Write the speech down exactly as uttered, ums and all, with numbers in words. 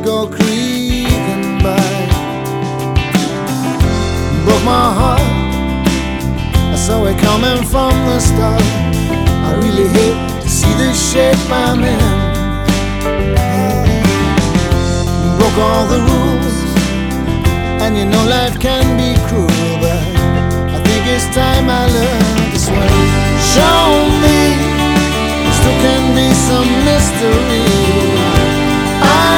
go creeping by. Broke my heart, I saw it coming from the start. I really hate to see this shape I'm in. Broke all the rules, and you know life can be cruel, but I think it's time I learned